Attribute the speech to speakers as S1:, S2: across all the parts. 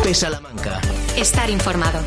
S1: COPE Salamanca.
S2: Estar informado.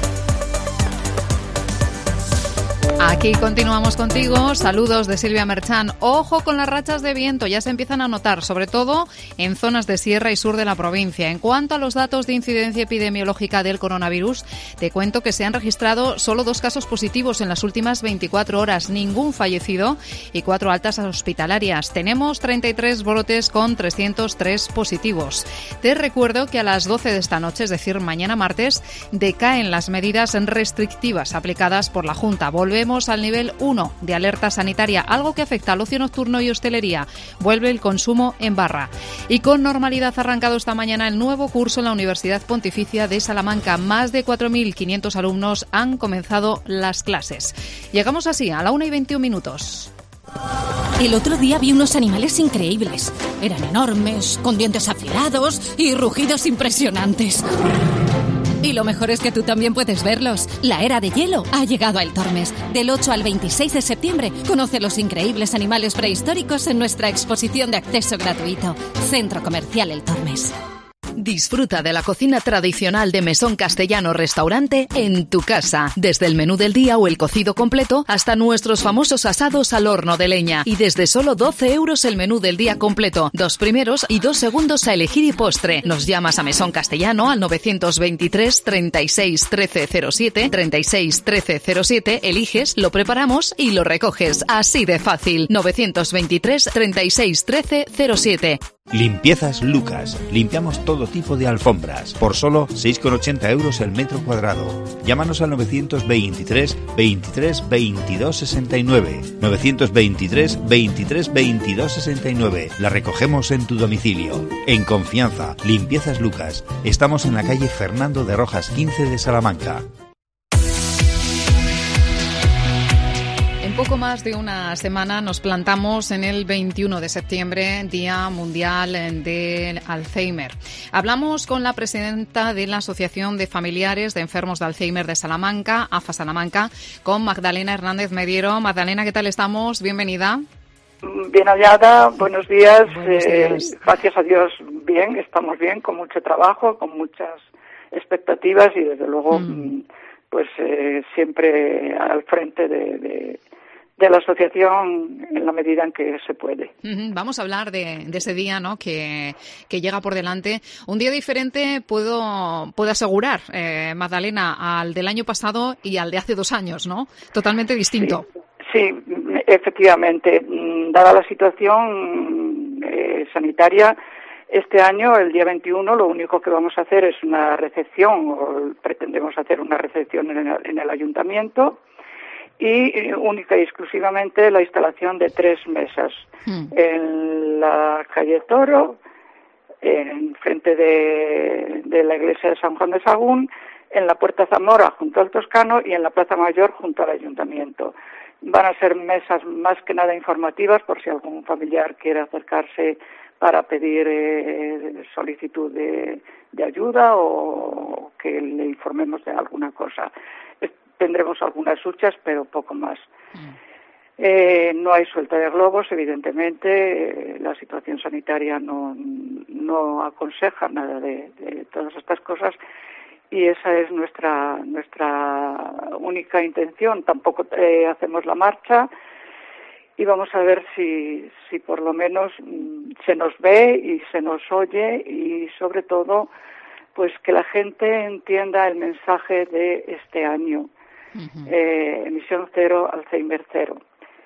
S3: Aquí continuamos contigo. Saludos de Silvia Merchán. Ojo con las rachas de viento, ya se empiezan a notar, sobre todo en zonas de sierra y sur de la provincia. En cuanto a los datos de incidencia epidemiológica del coronavirus, te cuento que se han registrado solo 2 casos positivos en las últimas 24 horas, ningún fallecido y 4 altas hospitalarias. Tenemos 33 brotes con 303 positivos. Te recuerdo que a las 12 de esta noche, es decir, mañana martes, decaen las medidas restrictivas aplicadas por la Junta. Volvemos al nivel 1 de alerta sanitaria, algo que afecta al ocio nocturno y hostelería. Vuelve el consumo en barra. Y con normalidad ha arrancado esta mañana el nuevo curso en la Universidad Pontificia de Salamanca. Más de 4.500 alumnos han comenzado las clases. Llegamos así a la 1:21.
S4: El otro día vi unos animales increíbles. Eran enormes, con dientes afilados y rugidos impresionantes. Y lo mejor es que tú también puedes verlos. La era de hielo ha llegado a El Tormes. Del 8 al 26 de septiembre, conoce los increíbles animales prehistóricos en nuestra exposición de acceso gratuito. Centro Comercial El Tormes.
S5: Disfruta de la cocina tradicional de Mesón Castellano Restaurante en tu casa. Desde el menú del día o el cocido completo hasta nuestros famosos asados al horno de leña. Y desde solo 12 euros el menú del día completo. 2 primeros y 2 segundos a elegir y postre. Nos llamas a Mesón Castellano al 923 36 13 07, 36 13 07, eliges, lo preparamos y lo recoges. Así de fácil. 923 36 13 07.
S6: Limpiezas Lucas. Limpiamos todo tipo de alfombras por solo 6,80 euros el metro cuadrado. Llámanos al 923 23 22 69. 923 23 22 69. La recogemos en tu domicilio. En confianza, Limpiezas Lucas. Estamos en la calle Fernando de Rojas 15 de Salamanca.
S3: Poco más de una semana nos plantamos en el 21 de septiembre, Día Mundial del Alzheimer. Hablamos con la presidenta de la Asociación de Familiares de Enfermos de Alzheimer de Salamanca, AFA Salamanca, con Magdalena Hernández Mediero. Magdalena, ¿qué tal estamos? Bienvenida.
S7: Bien hallada, buenos días.
S3: Buenos días.
S7: Gracias a Dios, bien, estamos bien, con mucho trabajo, con muchas expectativas y desde luego pues siempre al frente de la asociación en la medida en que se puede.
S3: Vamos a hablar de ese día, ¿no?, que llega por delante. Un día diferente, puedo asegurar, Magdalena, al del año pasado y al de hace 2 años, ¿no? Totalmente distinto.
S7: Sí, efectivamente. Dada la situación sanitaria, este año, el día 21, lo único que vamos a hacer es una recepción, o pretendemos hacer una recepción en el ayuntamiento, y única y exclusivamente la instalación de 3 mesas en la calle Toro, en frente de la iglesia de San Juan de Sagún, en la Puerta Zamora junto al Toscano y en la Plaza Mayor junto al ayuntamiento. Van a ser mesas más que nada informativas por si algún familiar quiere acercarse para pedir solicitud de ayuda o que le informemos de alguna cosa. Tendremos algunas huchas, pero poco más. No hay suelta de globos, evidentemente. La situación sanitaria no aconseja nada de todas estas cosas y esa es nuestra única intención. Tampoco hacemos la marcha y vamos a ver si por lo menos se nos ve y se nos oye y sobre todo pues que la gente entienda el mensaje de este año. Emisión cero, Alzheimer cero.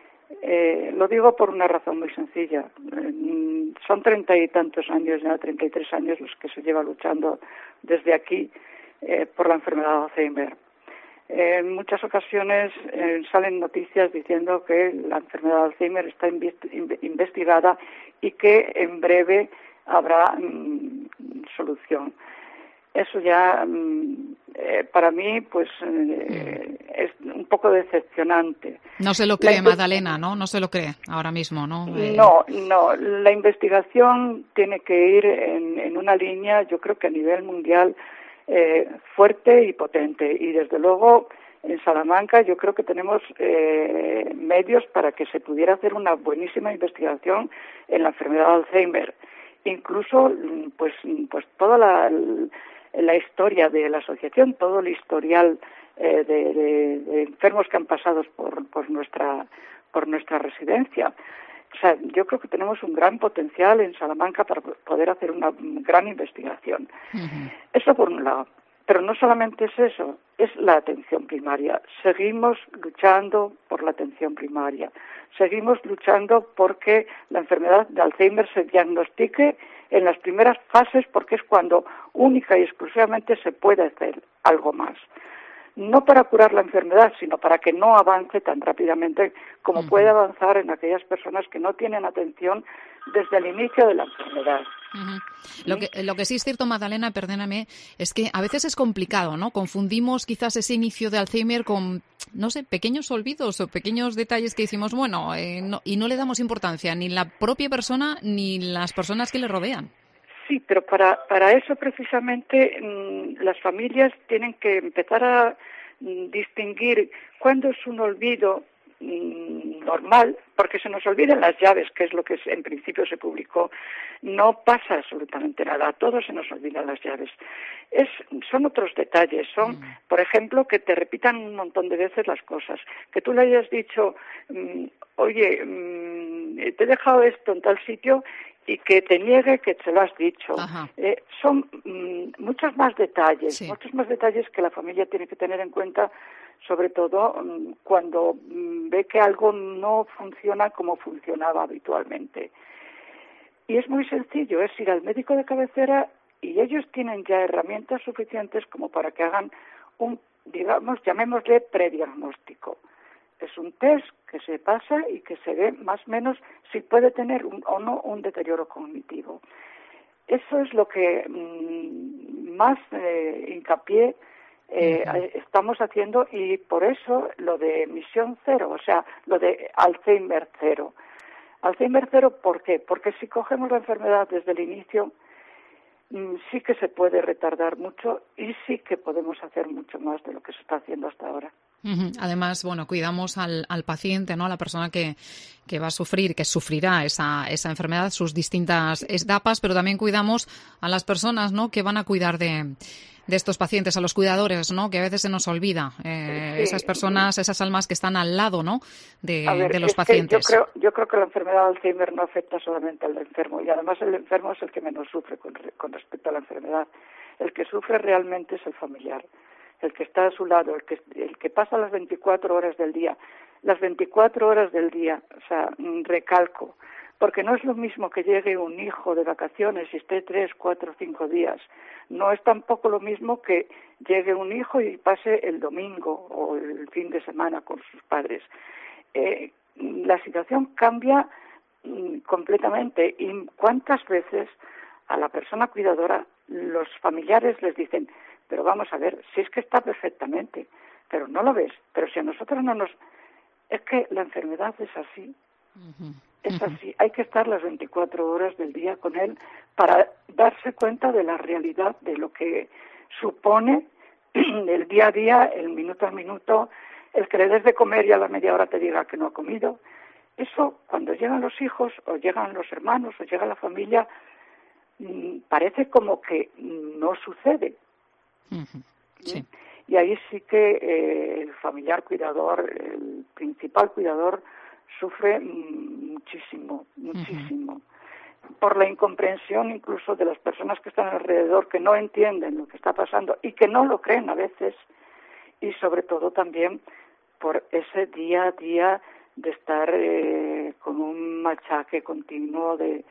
S7: Lo digo por una razón muy sencilla. Son 30 y tantos años, ya 33 años los que se lleva luchando desde aquí por la enfermedad de Alzheimer. En muchas ocasiones salen noticias diciendo que la enfermedad de Alzheimer está investigada y que en breve habrá solución. Eso ya para mí pues es un poco decepcionante.
S3: No se lo cree Magdalena, ¿no? No se lo cree ahora mismo, ¿no?
S7: No, la investigación tiene que ir en una línea, yo creo que a nivel mundial, fuerte y potente. Y desde luego en Salamanca yo creo que tenemos medios para que se pudiera hacer una buenísima investigación en la enfermedad de Alzheimer. Incluso pues toda la historia de la asociación, todo el historial de enfermos que han pasado por nuestra residencia. O sea, yo creo que tenemos un gran potencial en Salamanca para poder hacer una gran investigación. Uh-huh. Eso por un lado. Pero no solamente es eso, es la atención primaria. Seguimos luchando por la atención primaria. Seguimos luchando porque la enfermedad de Alzheimer se diagnostique en las primeras fases, porque es cuando única y exclusivamente se puede hacer algo más. No para curar la enfermedad, sino para que no avance tan rápidamente como puede avanzar en aquellas personas que no tienen atención desde el inicio de la enfermedad.
S3: Uh-huh. Lo que sí es cierto, Magdalena, perdóname, es que a veces es complicado, ¿no? Confundimos quizás ese inicio de Alzheimer con, no sé, pequeños olvidos o pequeños detalles que decimos, bueno, y no le damos importancia ni la propia persona ni las personas que le rodean.
S7: Sí, pero para eso precisamente las familias tienen que empezar a distinguir cuándo es un olvido normal, porque se nos olvidan las llaves, que es lo que en principio se publicó. No pasa absolutamente nada, a todos se nos olvidan las llaves. Son otros detalles, son, por ejemplo, que te repitan un montón de veces las cosas, que tú le hayas dicho, oye, te he dejado esto en tal sitio, y que te niegue que se lo has dicho. Son muchos más detalles que la familia tiene que tener en cuenta, sobre todo cuando ve que algo no funciona como funcionaba habitualmente. Y es muy sencillo, es ir al médico de cabecera y ellos tienen ya herramientas suficientes como para que hagan llamémosle prediagnóstico. Es un test que se pasa y que se ve más o menos si puede tener o no un deterioro cognitivo. Eso es lo que más hincapié estamos haciendo, y por eso lo de misión cero, o sea, lo de Alzheimer cero. Alzheimer cero, ¿por qué? Porque si cogemos la enfermedad desde el inicio, sí que se puede retardar mucho y sí que podemos hacer mucho más de lo que se está haciendo hasta ahora.
S3: Uh-huh. Además, bueno, cuidamos al paciente, ¿no? A la persona que va a sufrir, que sufrirá esa enfermedad, sus distintas etapas, pero también cuidamos a las personas, ¿no? Que van a cuidar de estos pacientes, a los cuidadores, ¿no? Que a veces se nos olvida, sí. Esas personas, esas almas que están al lado, ¿no? De los pacientes.
S7: Yo creo que la enfermedad de Alzheimer no afecta solamente al enfermo, y además el enfermo es el que menos sufre con respecto a la enfermedad. El que sufre realmente es el familiar, el que está a su lado, el que pasa las 24 horas del día. Las 24 horas del día, o sea, recalco, porque no es lo mismo que llegue un hijo de vacaciones y esté 3, 4, 5 días. No es tampoco lo mismo que llegue un hijo y pase el domingo o el fin de semana con sus padres. La situación cambia completamente. ¿Y cuántas veces a la persona cuidadora los familiares les dicen, pero vamos a ver, si es que está perfectamente, pero no lo ves, pero si a nosotros no nos... Es que la enfermedad es así, es así, hay que estar las 24 horas del día con él para darse cuenta de la realidad, de lo que supone el día a día, el minuto a minuto, el que le des de comer y a la media hora te diga que no ha comido. Eso, cuando llegan los hijos, o llegan los hermanos, o llega la familia, parece como que no sucede. Sí. Y ahí sí que el familiar cuidador, el principal cuidador, sufre muchísimo, por la incomprensión incluso de las personas que están alrededor, que no entienden lo que está pasando y que no lo creen a veces, y sobre todo también por ese día a día de estar con un machaque continuo de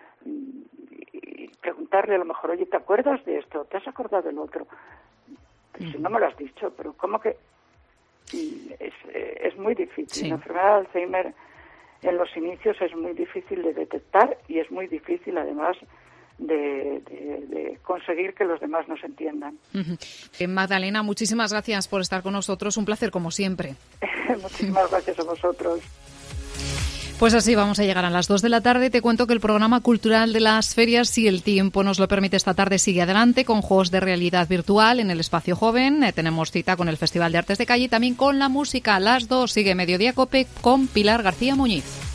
S7: preguntarle a lo mejor, oye, ¿te acuerdas de esto? ¿Te has acordado del otro? Si no me lo has dicho, pero ¿cómo que? Es muy difícil. Sí. La enfermedad de Alzheimer en los inicios es muy difícil de detectar y es muy difícil además de conseguir que los demás nos entiendan.
S3: Magdalena, muchísimas gracias por estar con nosotros. Un placer como siempre.
S7: Muchísimas gracias a vosotros.
S3: Pues así vamos a llegar a las 2 de la tarde. Te cuento que el programa cultural de las ferias, si el tiempo nos lo permite, esta tarde sigue adelante con juegos de realidad virtual en el Espacio Joven. Tenemos cita con el Festival de Artes de Calle y también con la música. A las 2 sigue Mediodía Cope con Pilar García Muñiz.